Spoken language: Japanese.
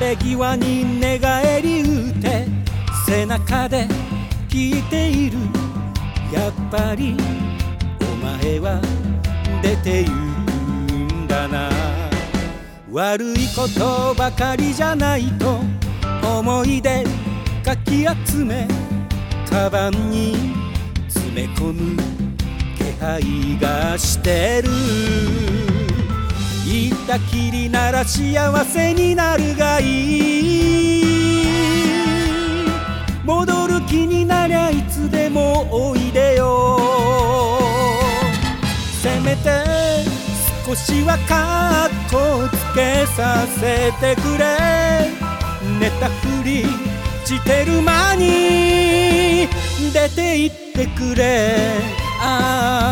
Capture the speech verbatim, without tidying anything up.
れ際に寝返り打って背中で聞いている。やっぱりお前は出て行うんだな。悪いことばかりじゃないと思い出かき集めカバンに詰め込む気配がしてる。言ったきりなら幸せになるがいい。戻る気になりゃいつでもおいでよ。せめて少しはカッコつけさせてくれ。寝たふりしてる間に出て行ってくれ。ああ